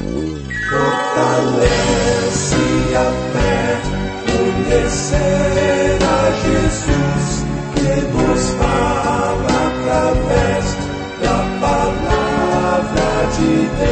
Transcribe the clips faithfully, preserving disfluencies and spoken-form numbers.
Fortalece a fé, conhecer a Jesus, que nos fala através da palavra de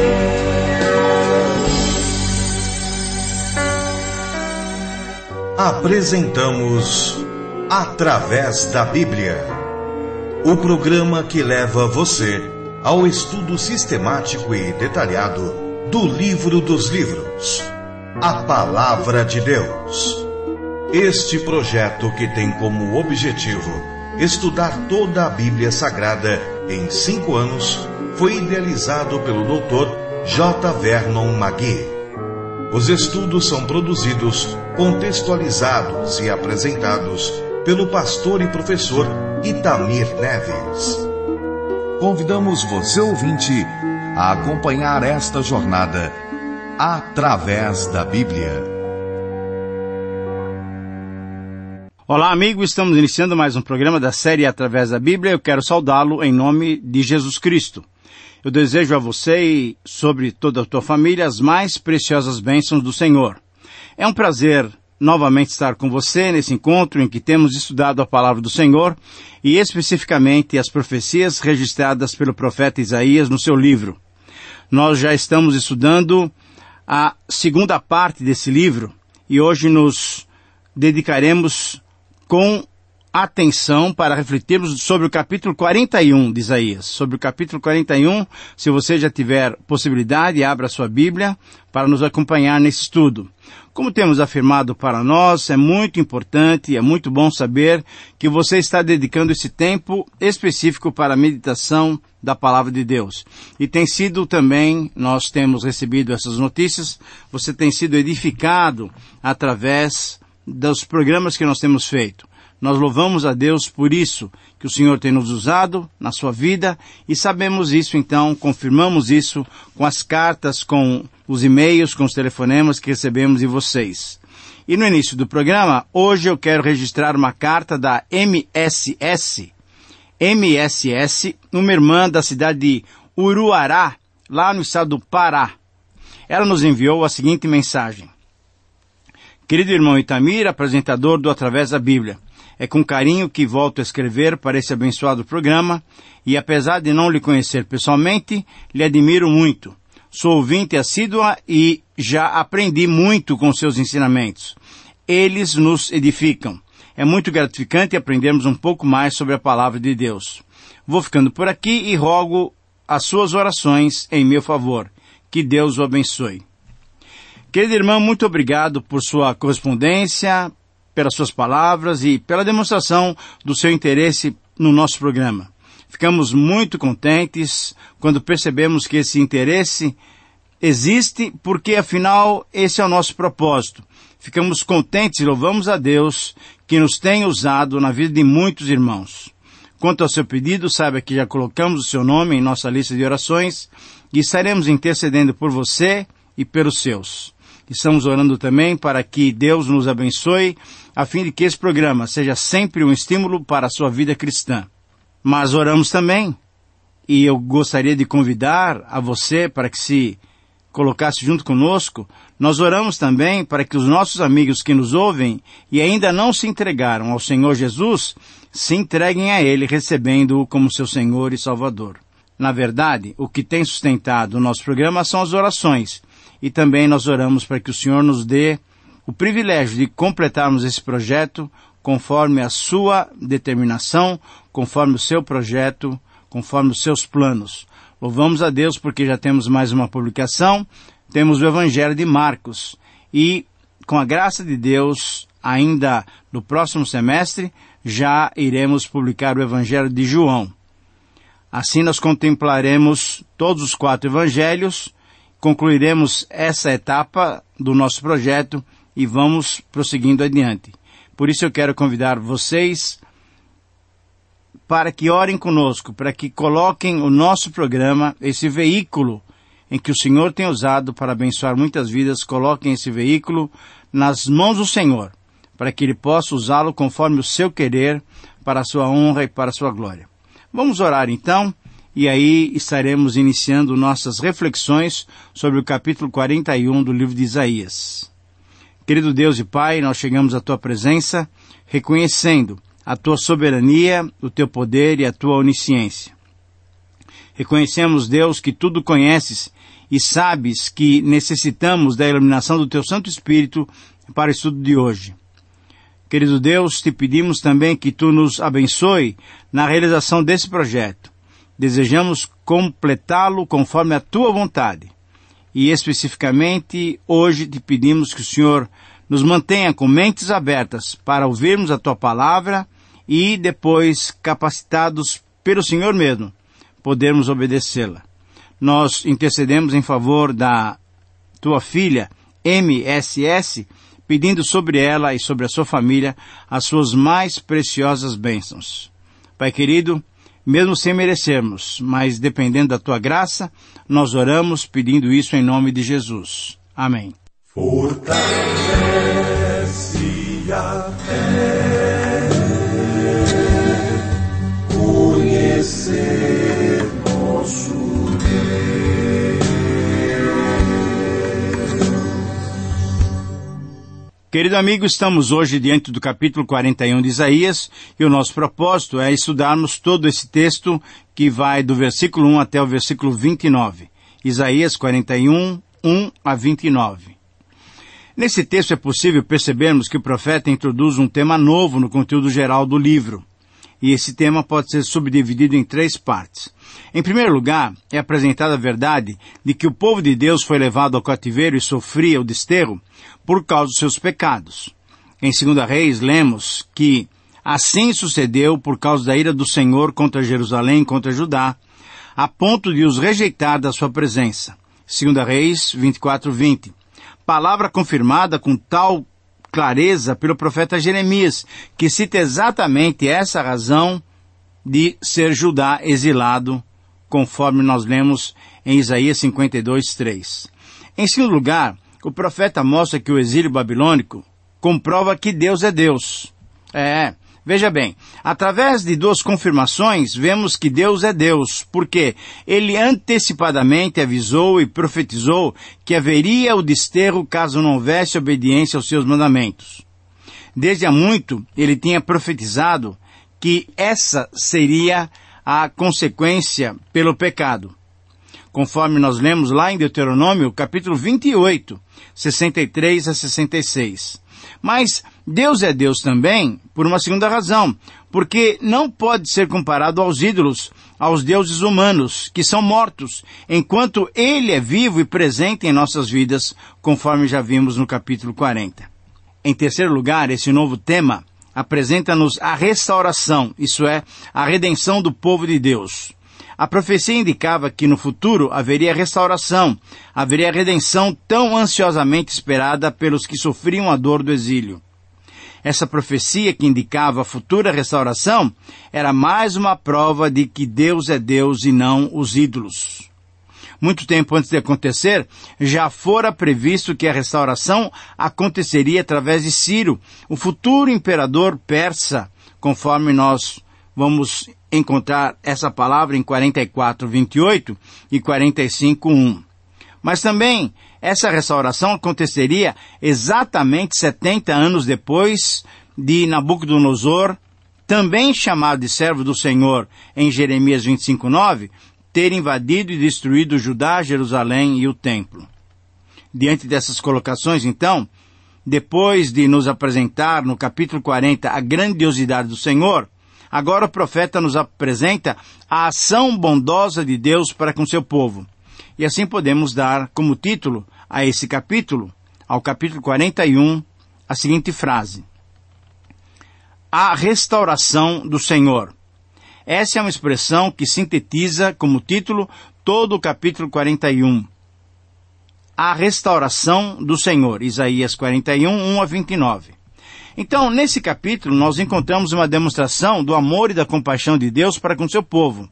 Deus. Apresentamos Através da Bíblia, o programa que leva você ao estudo sistemático e detalhado do livro dos livros, a Palavra de Deus. Este projeto, que tem como objetivo estudar toda a Bíblia Sagrada em cinco anos, foi idealizado pelo doutor J. Vernon McGee. Os estudos são produzidos, contextualizados e apresentados pelo pastor e professor Itamir Neves. Convidamos você, ouvinte, a acompanhar esta jornada através da Bíblia. Olá, amigo, estamos iniciando mais um programa da série Através da Bíblia. Eu quero saudá-lo em nome de Jesus Cristo. Eu desejo a você e sobre toda a tua família as mais preciosas bênçãos do Senhor. É um prazer novamente estar com você nesse encontro em que temos estudado a palavra do Senhor e especificamente as profecias registradas pelo profeta Isaías no seu livro. Nós já estamos estudando a segunda parte desse livro e hoje nos dedicaremos com atenção para refletirmos sobre o capítulo quarenta e um de Isaías. Sobre o capítulo quarenta e um, se você já tiver possibilidade, abra sua Bíblia para nos acompanhar nesse estudo. Como temos afirmado para nós, é muito importante e é muito bom saber que você está dedicando esse tempo específico para a meditação da Palavra de Deus. E tem sido também, nós temos recebido essas notícias, você tem sido edificado através dos programas que nós temos feito. Nós louvamos a Deus por isso, que o Senhor tem nos usado na sua vida, e sabemos isso então, confirmamos isso com as cartas, com os e-mails, com os telefonemas que recebemos de vocês. E no início do programa, hoje eu quero registrar uma carta da M S S. M S S, uma irmã da cidade de Uruará, lá no estado do Pará. Ela nos enviou a seguinte mensagem. Querido irmão Itamir, apresentador do Através da Bíblia, é com carinho que volto a escrever para esse abençoado programa e, apesar de não lhe conhecer pessoalmente, lhe admiro muito. Sou ouvinte assídua e já aprendi muito com seus ensinamentos. Eles nos edificam. É muito gratificante aprendermos um pouco mais sobre a Palavra de Deus. Vou ficando por aqui e rogo as suas orações em meu favor. Que Deus o abençoe. Querida irmã, muito obrigado por sua correspondência, pelas suas palavras e pela demonstração do seu interesse no nosso programa. Ficamos muito contentes quando percebemos que esse interesse existe, porque afinal esse é o nosso propósito. Ficamos contentes e louvamos a Deus que nos tem usado na vida de muitos irmãos. Quanto ao seu pedido, saiba que já colocamos o seu nome em nossa lista de orações e estaremos intercedendo por você e pelos seus. Estamos orando também para que Deus nos abençoe, a fim de que esse programa seja sempre um estímulo para a sua vida cristã. Mas oramos também, e eu gostaria de convidar a você para que se colocasse junto conosco. Nós oramos também para que os nossos amigos que nos ouvem e ainda não se entregaram ao Senhor Jesus, se entreguem a Ele, recebendo-o como seu Senhor e Salvador. Na verdade, o que tem sustentado o nosso programa são as orações, e também nós oramos para que o Senhor nos dê o privilégio de completarmos esse projeto conforme a sua determinação, conforme o seu projeto, conforme os seus planos. Louvamos a Deus porque já temos mais uma publicação, temos o Evangelho de Marcos, e com a graça de Deus, ainda no próximo semestre, já iremos publicar o Evangelho de João. Assim nós contemplaremos todos os quatro evangelhos, concluiremos essa etapa do nosso projeto e vamos prosseguindo adiante. Por isso eu quero convidar vocês para que orem conosco, para que coloquem o nosso programa, esse veículo em que o Senhor tem usado para abençoar muitas vidas, coloquem esse veículo nas mãos do Senhor, para que Ele possa usá-lo conforme o seu querer, para a sua honra e para a sua glória. Vamos orar então, e aí estaremos iniciando nossas reflexões sobre o capítulo quarenta e um do livro de Isaías. Querido Deus e Pai, nós chegamos à Tua presença, reconhecendo a Tua soberania, o Teu poder e a Tua onisciência. Reconhecemos, Deus, que tudo conheces e sabes que necessitamos da iluminação do Teu Santo Espírito para o estudo de hoje. Querido Deus, te pedimos também que Tu nos abençoe na realização desse projeto. Desejamos completá-lo conforme a Tua vontade. E especificamente, hoje te pedimos que o Senhor nos mantenha com mentes abertas para ouvirmos a Tua palavra e depois, capacitados pelo Senhor mesmo, podermos obedecê-la. Nós intercedemos em favor da Tua filha, M S S, pedindo sobre ela e sobre a sua família as suas mais preciosas bênçãos. Pai querido, mesmo sem merecermos, mas dependendo da Tua graça, nós oramos pedindo isso em nome de Jesus. Amém. Fortalece a fé, conhecer nosso Deus. Querido amigo, estamos hoje diante do capítulo quarenta e um de Isaías e o nosso propósito é estudarmos todo esse texto que vai do versículo um até o versículo vinte e nove. Isaías quarenta e um, um a vinte e nove. Nesse texto é possível percebermos que o profeta introduz um tema novo no conteúdo geral do livro. E esse tema pode ser subdividido em três partes. Em primeiro lugar, é apresentada a verdade de que o povo de Deus foi levado ao cativeiro e sofria o desterro por causa dos seus pecados. Em Segunda Reis, lemos que assim sucedeu por causa da ira do Senhor contra Jerusalém e contra Judá, a ponto de os rejeitar da sua presença. Segunda Reis vinte e quatro, vinte. Palavra confirmada com tal clareza pelo profeta Jeremias, que cita exatamente essa razão de ser Judá exilado, conforme nós lemos em Isaías cinquenta e dois, três. Em segundo lugar, o profeta mostra que o exílio babilônico comprova que Deus é Deus. É, veja bem, através de duas confirmações, vemos que Deus é Deus, porque Ele antecipadamente avisou e profetizou que haveria o desterro caso não houvesse obediência aos seus mandamentos. Desde há muito, Ele tinha profetizado que essa seria a consequência pelo pecado. Conforme nós lemos lá em Deuteronômio, capítulo vinte e oito, sessenta e três a sessenta e seis. Mas Deus é Deus também por uma segunda razão, porque não pode ser comparado aos ídolos, aos deuses humanos, que são mortos, enquanto Ele é vivo e presente em nossas vidas, conforme já vimos no capítulo quarenta. Em terceiro lugar, esse novo tema apresenta-nos a restauração, isso é, a redenção do povo de Deus. A profecia indicava que no futuro haveria restauração, haveria redenção tão ansiosamente esperada pelos que sofriam a dor do exílio. Essa profecia que indicava a futura restauração era mais uma prova de que Deus é Deus e não os ídolos. Muito tempo antes de acontecer, já fora previsto que a restauração aconteceria através de Ciro, o futuro imperador persa, conforme nós vamos encontrar essa palavra em quarenta e quatro, vinte e oito e quarenta e cinco, um. Mas também essa restauração aconteceria exatamente setenta anos depois de Nabucodonosor, também chamado de servo do Senhor em Jeremias vinte e cinco, nove, ter invadido e destruído Judá, Jerusalém e o templo. Diante dessas colocações, então, depois de nos apresentar no capítulo quarenta a grandiosidade do Senhor, agora o profeta nos apresenta a ação bondosa de Deus para com seu povo. E assim podemos dar como título a esse capítulo, ao capítulo quarenta e um, a seguinte frase: A restauração do Senhor. Essa é uma expressão que sintetiza como título todo o capítulo quarenta e um. A restauração do Senhor. Isaías quarenta e um, um a vinte e nove. Então, nesse capítulo, nós encontramos uma demonstração do amor e da compaixão de Deus para com seu povo.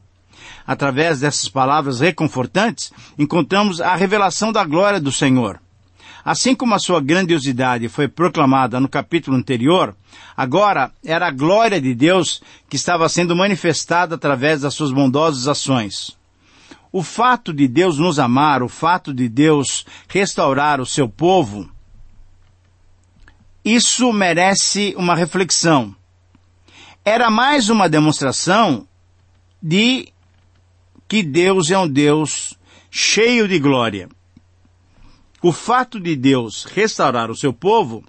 Através dessas palavras reconfortantes, encontramos a revelação da glória do Senhor. Assim como a sua grandiosidade foi proclamada no capítulo anterior, agora era a glória de Deus que estava sendo manifestada através das suas bondosas ações. O fato de Deus nos amar, o fato de Deus restaurar o seu povo, isso merece uma reflexão. Era mais uma demonstração de que Deus é um Deus cheio de glória. O fato de Deus restaurar o seu povo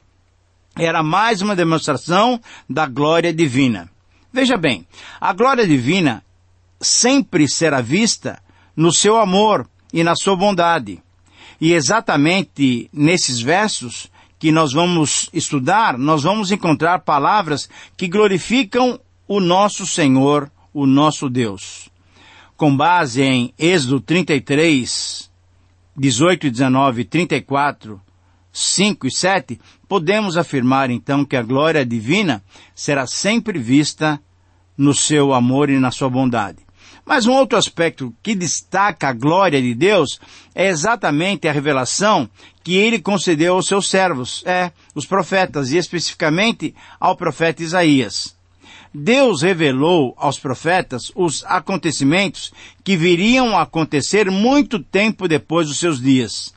era mais uma demonstração da glória divina. Veja bem, a glória divina sempre será vista no seu amor e na sua bondade. E exatamente nesses versos que nós vamos estudar, nós vamos encontrar palavras que glorificam o nosso Senhor, o nosso Deus. Com base em Êxodo trinta e três, dezoito e dezenove, trinta e quatro, cinco e sete, podemos afirmar então que a glória divina será sempre vista no seu amor e na sua bondade. Mas um outro aspecto que destaca a glória de Deus é exatamente a revelação que ele concedeu aos seus servos, é, os profetas, e especificamente ao profeta Isaías. Deus revelou aos profetas os acontecimentos que viriam a acontecer muito tempo depois dos seus dias.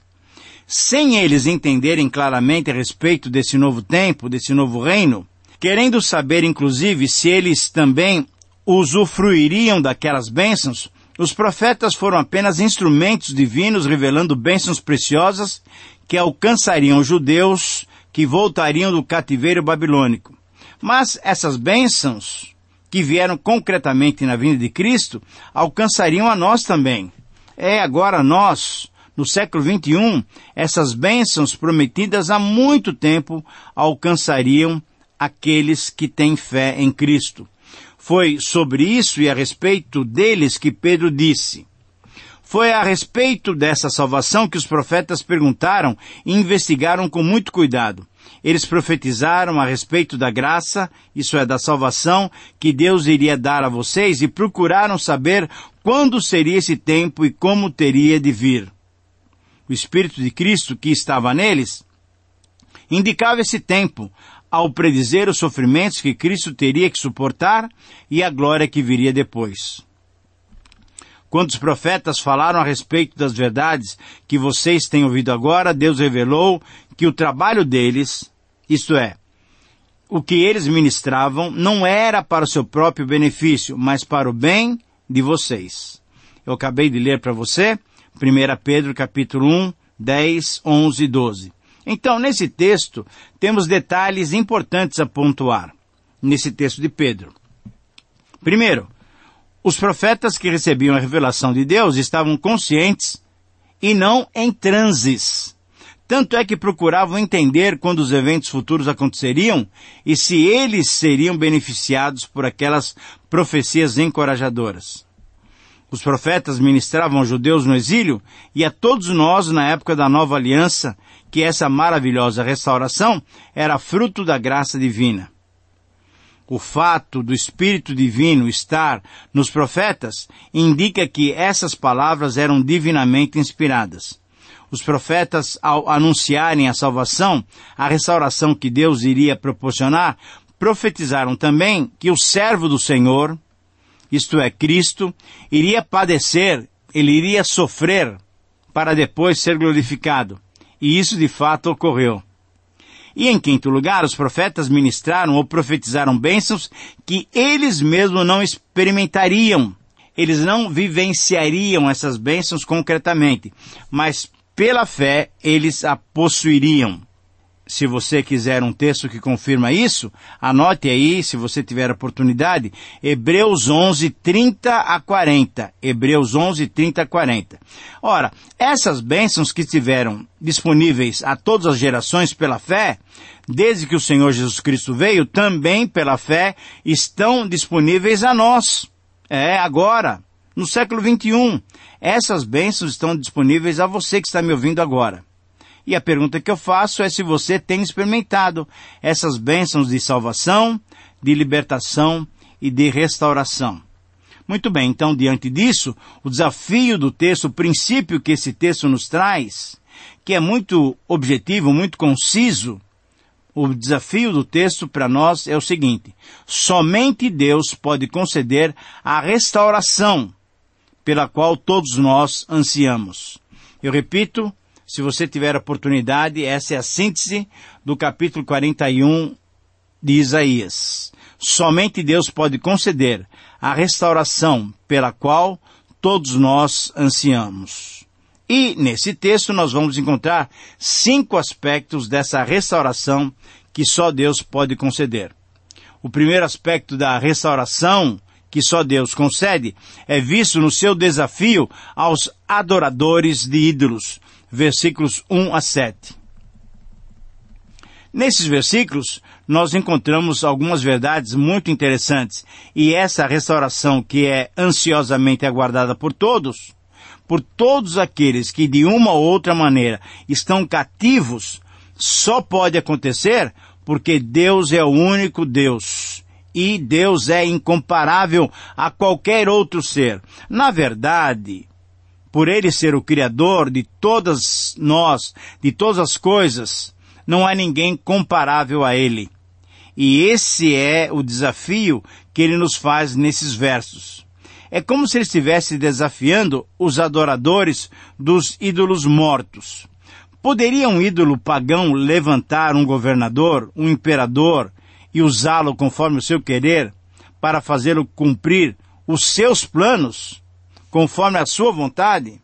Sem eles entenderem claramente a respeito desse novo tempo, desse novo reino, querendo saber inclusive se eles também usufruiriam daquelas bênçãos, os profetas foram apenas instrumentos divinos revelando bênçãos preciosas que alcançariam os judeus que voltariam do cativeiro babilônico. Mas essas bênçãos, que vieram concretamente na vinda de Cristo, alcançariam a nós também. É agora nós, no século vinte e um, essas bênçãos prometidas há muito tempo alcançariam aqueles que têm fé em Cristo. Foi sobre isso e a respeito deles que Pedro disse: foi a respeito dessa salvação que os profetas perguntaram e investigaram com muito cuidado. Eles profetizaram a respeito da graça, isso é, da salvação, que Deus iria dar a vocês e procuraram saber quando seria esse tempo e como teria de vir. O Espírito de Cristo que estava neles indicava esse tempo, ao predizer os sofrimentos que Cristo teria que suportar e a glória que viria depois. Quando os profetas falaram a respeito das verdades que vocês têm ouvido agora, Deus revelou que o trabalho deles, isto é, o que eles ministravam, não era para o seu próprio benefício, mas para o bem de vocês. Eu acabei de ler para você, primeira Pedro capítulo um, dez, onze e doze. Então, nesse texto, temos detalhes importantes a pontuar, nesse texto de Pedro. Primeiro, os profetas que recebiam a revelação de Deus estavam conscientes e não em transes. Tanto é que procuravam entender quando os eventos futuros aconteceriam e se eles seriam beneficiados por aquelas profecias encorajadoras. Os profetas ministravam aos judeus no exílio e a todos nós na época da nova aliança que essa maravilhosa restauração era fruto da graça divina. O fato do Espírito Divino estar nos profetas indica que essas palavras eram divinamente inspiradas. Os profetas, ao anunciarem a salvação, a restauração que Deus iria proporcionar, profetizaram também que o servo do Senhor, isto é, Cristo, iria padecer, ele iria sofrer para depois ser glorificado. E isso de fato ocorreu. E em quinto lugar, os profetas ministraram ou profetizaram bênçãos que eles mesmos não experimentariam. Eles não vivenciariam essas bênçãos concretamente, mas pela fé eles a possuiriam. Se você quiser um texto que confirma isso, anote aí, se você tiver oportunidade, Hebreus onze, trinta a quarenta. Hebreus onze, trinta a quarenta. Ora, essas bênçãos que estiveram disponíveis a todas as gerações pela fé, desde que o Senhor Jesus Cristo veio, também pela fé estão disponíveis a nós. É, agora, no século vinte e um. Essas bênçãos estão disponíveis a você que está me ouvindo agora. E a pergunta que eu faço é se você tem experimentado essas bênçãos de salvação, de libertação e de restauração. Muito bem, então, diante disso, o desafio do texto, o princípio que esse texto nos traz, que é muito objetivo, muito conciso. O desafio do texto para nós é o seguinte: somente Deus pode conceder a restauração pela qual todos nós ansiamos. Eu repito, se você tiver oportunidade, essa é a síntese do capítulo quarenta e um de Isaías. Somente Deus pode conceder a restauração pela qual todos nós ansiamos. E, nesse texto, nós vamos encontrar cinco aspectos dessa restauração que só Deus pode conceder. O primeiro aspecto da restauração que só Deus concede é visto no seu desafio aos adoradores de ídolos, versículos um a sete. Nesses versículos, nós encontramos algumas verdades muito interessantes, e essa restauração que é ansiosamente aguardada por todos, por todos aqueles que de uma ou outra maneira estão cativos, só pode acontecer porque Deus é o único Deus. E Deus é incomparável a qualquer outro ser. Na verdade, por Ele ser o Criador de todas nós, de todas as coisas, não há ninguém comparável a Ele. E esse é o desafio que Ele nos faz nesses versos. É como se Ele estivesse desafiando os adoradores dos ídolos mortos. Poderia um ídolo pagão levantar um governador, um imperador, e usá-lo conforme o seu querer, para fazê-lo cumprir os seus planos, conforme a sua vontade?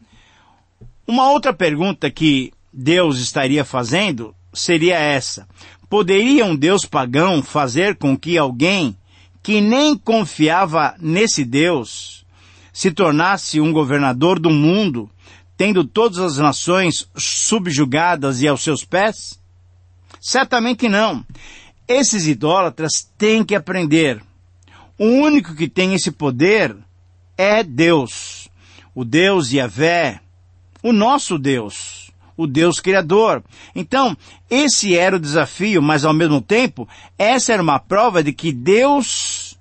Uma outra pergunta que Deus estaria fazendo seria essa: poderia um Deus pagão fazer com que alguém que nem confiava nesse Deus se tornasse um governador do mundo, tendo todas as nações subjugadas e aos seus pés? Certamente não. Esses idólatras têm que aprender. O único que tem esse poder é Deus. O Deus Yahvé, o nosso Deus, o Deus Criador. Então, esse era o desafio, mas ao mesmo tempo, essa era uma prova de que Deus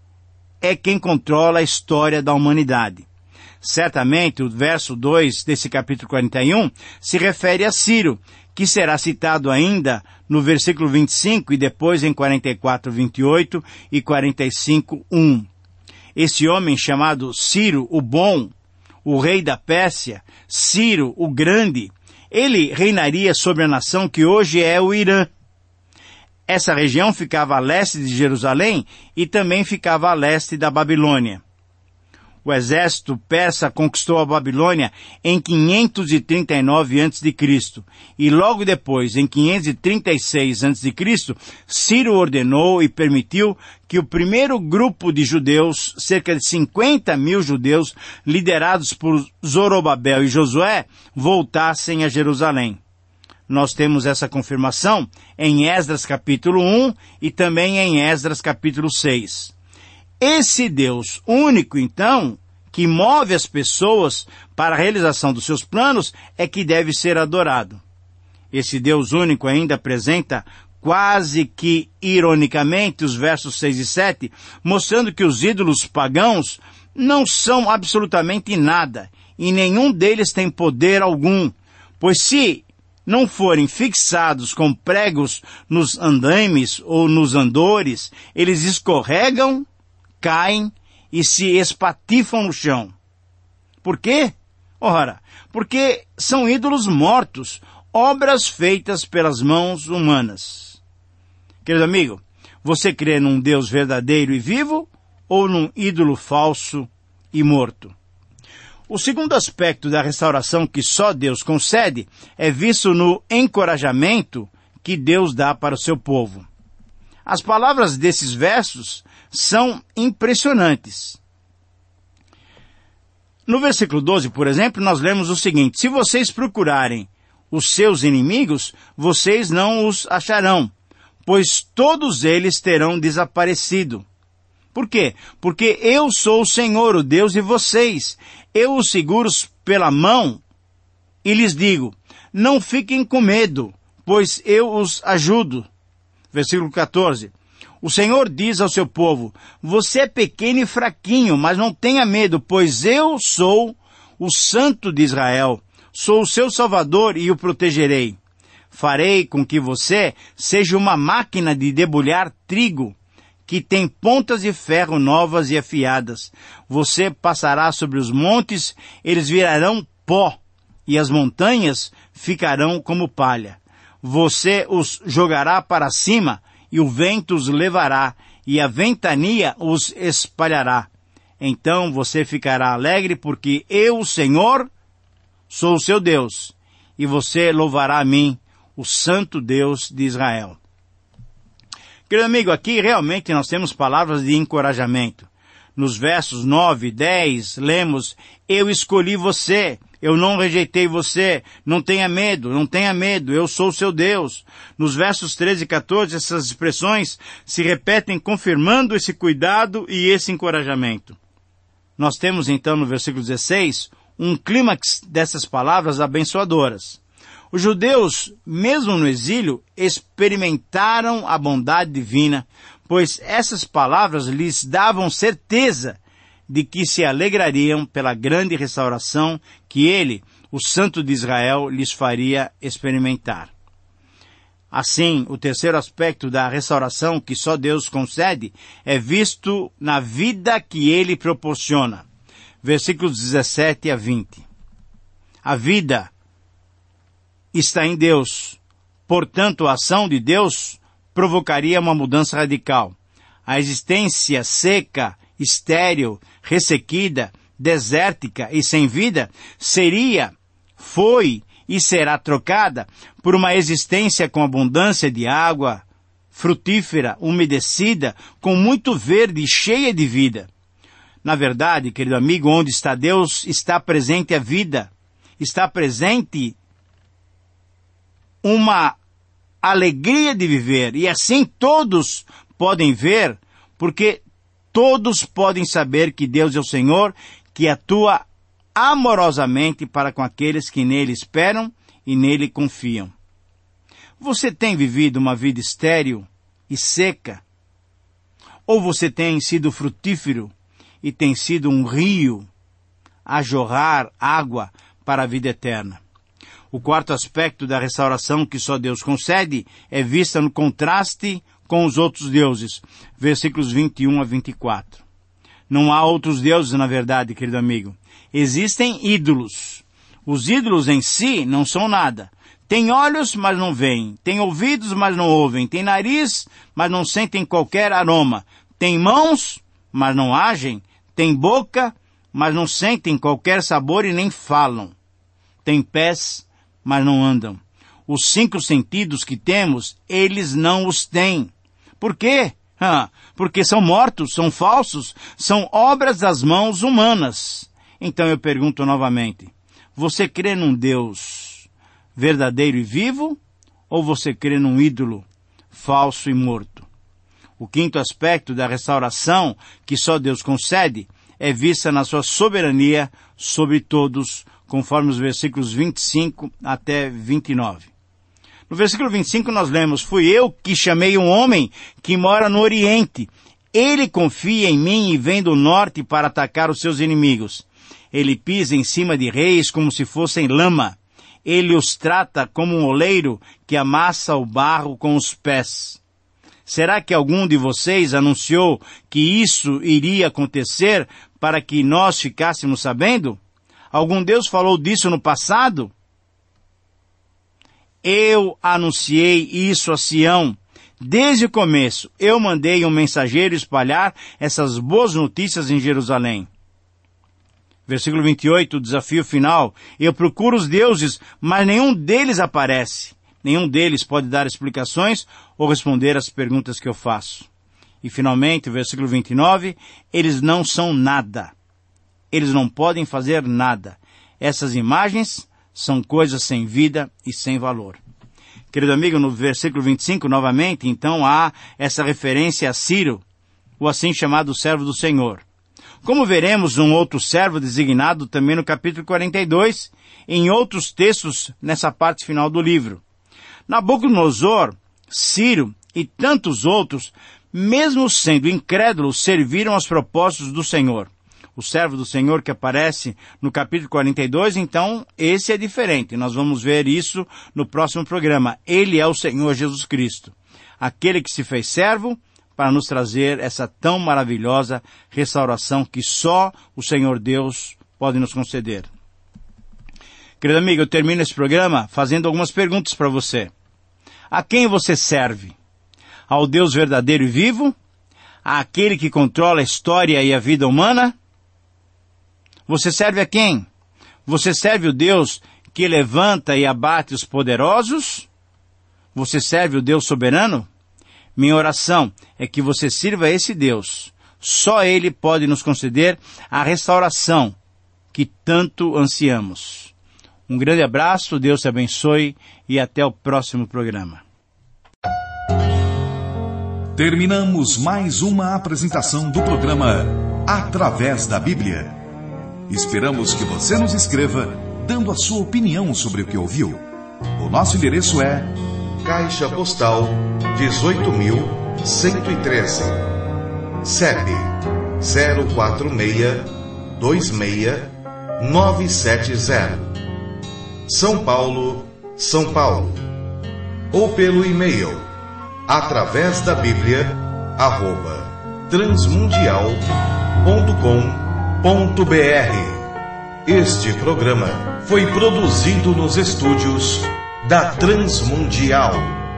é quem controla a história da humanidade. Certamente, o verso dois desse capítulo quarenta e um se refere a Ciro, que será citado ainda no versículo vinte e cinco e depois em quarenta e quatro, vinte e oito e quarenta e cinco, um. Esse homem chamado Ciro o Bom, o rei da Pérsia, Ciro o Grande, ele reinaria sobre a nação que hoje é o Irã. Essa região ficava a leste de Jerusalém e também ficava a leste da Babilônia. O exército persa conquistou a Babilônia em quinhentos e trinta e nove antes de Cristo, e logo depois, em quinhentos e trinta e seis antes de Cristo, Ciro ordenou e permitiu que o primeiro grupo de judeus, cerca de cinquenta mil judeus, liderados por Zorobabel e Josué, voltassem a Jerusalém. Nós temos essa confirmação em Esdras capítulo um e também em Esdras capítulo seis. Esse Deus único, então, que move as pessoas para a realização dos seus planos, é que deve ser adorado. Esse Deus único ainda apresenta, quase que ironicamente, os versos seis e sete, mostrando que os ídolos pagãos não são absolutamente nada, e nenhum deles tem poder algum, pois se não forem fixados com pregos nos andaimes ou nos andores, eles escorregam, caem e se espatifam no chão. Por quê? Ora, porque são ídolos mortos, obras feitas pelas mãos humanas. Querido amigo, você crê num Deus verdadeiro e vivo ou num ídolo falso e morto? O segundo aspecto da restauração que só Deus concede é visto no encorajamento que Deus dá para o seu povo. As palavras desses versos são impressionantes. No versículo doze, por exemplo, nós lemos o seguinte: se vocês procurarem os seus inimigos, vocês não os acharão, pois todos eles terão desaparecido. Por quê? Porque eu sou o Senhor, o Deus de vocês. Eu os seguro pela mão e lhes digo: não fiquem com medo, pois eu os ajudo. Versículo quatorze. O Senhor diz ao seu povo: você é pequeno e fraquinho, mas não tenha medo, pois eu sou o Santo de Israel, Sou o seu Salvador e o protegerei. Farei com que você seja uma máquina de debulhar trigo, que tem pontas de ferro novas e afiadas. Você passará sobre os montes, eles virarão pó, e as montanhas ficarão como palha. Você os jogará para cima, e o vento os levará, e a ventania os espalhará. Então você ficará alegre, porque eu, o Senhor, sou o seu Deus, e você louvará a mim, o Santo Deus de Israel. Querido amigo, aqui realmente nós temos palavras de encorajamento. Nos versos nove e dez, lemos, eu escolhi você, eu não rejeitei você, não tenha medo, não tenha medo, eu sou o seu Deus. Nos versos treze e quatorze, essas expressões se repetem confirmando esse cuidado e esse encorajamento. Nós temos então no versículo dezesseis, um clímax dessas palavras abençoadoras. Os judeus, mesmo no exílio, experimentaram a bondade divina, pois essas palavras lhes davam certeza de que se alegrariam pela grande restauração que ele, o Santo de Israel, lhes faria experimentar. Assim, o terceiro aspecto da restauração que só Deus concede é visto na vida que ele proporciona. Versículos dezessete a vinte. A vida está em Deus. Portanto, a ação de Deus provocaria uma mudança radical. A existência seca, estéril, ressequida, desértica e sem vida seria, foi e será trocada por uma existência com abundância de água, frutífera, umedecida, com muito verde e cheia de vida. Na verdade, querido amigo, onde está Deus, está presente a vida. Está presente uma alegria de viver, e assim todos podem ver, porque todos podem saber que Deus é o Senhor, que atua amorosamente para com aqueles que nele esperam e nele confiam. Você tem vivido uma vida estéril e seca? Ou você tem sido frutífero e tem sido um rio a jorrar água para a vida eterna? O quarto aspecto da restauração que só Deus concede é vista no contraste com os outros deuses. Versículos vinte e um a vinte e quatro. Não há outros deuses, na verdade, querido amigo. Existem ídolos. Os ídolos em si não são nada. Têm olhos, mas não veem. Têm ouvidos, mas não ouvem. Têm nariz, mas não sentem qualquer aroma. Têm mãos, mas não agem. Têm boca, mas não sentem qualquer sabor e nem falam. Têm pés, mas não andam. Os cinco sentidos que temos, eles não os têm. Por quê? Ah, porque são mortos, são falsos, são obras das mãos humanas. Então eu pergunto novamente, você crê num Deus verdadeiro e vivo, ou você crê num ídolo falso e morto? O quinto aspecto da restauração que só Deus concede é vista na sua soberania sobre todos, conforme os versículos vinte e cinco até vinte e nove. No versículo vinte e cinco nós lemos, fui eu que chamei um homem que mora no Oriente. Ele confia em mim e vem do norte para atacar os seus inimigos. Ele pisa em cima de reis como se fossem lama. Ele os trata como um oleiro que amassa o barro com os pés. Será que algum de vocês anunciou que isso iria acontecer para que nós ficássemos sabendo? Algum Deus falou disso no passado? Eu anunciei isso a Sião. Desde o começo, eu mandei um mensageiro espalhar essas boas notícias em Jerusalém. Versículo vinte e oito, o desafio final. Eu procuro os deuses, mas nenhum deles aparece. Nenhum deles pode dar explicações ou responder às perguntas que eu faço. E finalmente, versículo vinte e nove, eles não são nada. Eles não podem fazer nada. Essas imagens são coisas sem vida e sem valor. Querido amigo, no versículo vinte e cinco, novamente, então há essa referência a Ciro, o assim chamado servo do Senhor. Como veremos um outro servo designado também no capítulo quarenta e dois, em outros textos nessa parte final do livro. Nabucodonosor, Ciro e tantos outros, mesmo sendo incrédulos, serviram aos propósitos do Senhor. o servo do Senhor que aparece no capítulo quarenta e dois, então esse é diferente. Nós vamos ver isso no próximo programa. Ele é o Senhor Jesus Cristo, aquele que se fez servo para nos trazer essa tão maravilhosa restauração que só o Senhor Deus pode nos conceder. Querido amigo, eu termino esse programa fazendo algumas perguntas para você. A quem você serve? Ao Deus verdadeiro e vivo? Àquele que controla a história e a vida humana? Você serve a quem? Você serve o Deus que levanta e abate os poderosos? Você serve o Deus soberano? Minha oração é que você sirva a esse Deus. Só Ele pode nos conceder a restauração que tanto ansiamos. Um grande abraço, Deus te abençoe e até o próximo programa. Terminamos mais uma apresentação do programa Através da Bíblia. Esperamos que você nos escreva dando a sua opinião sobre o que ouviu. O nosso endereço é Caixa Postal dezoito mil cento e treze, C E P zero quatro seis dois seis nove sete zero, São Paulo, São Paulo. Ou pelo e-mail através da Bíblia arroba transmundial ponto com ponto br. Este programa foi produzido nos estúdios da Transmundial.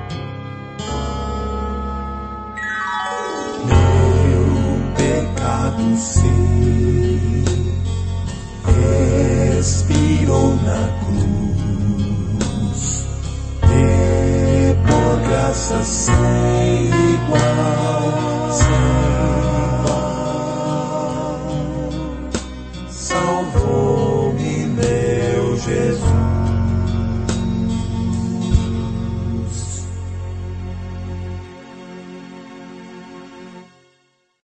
Meu pecado se expirou na cruz, e por graça sem igual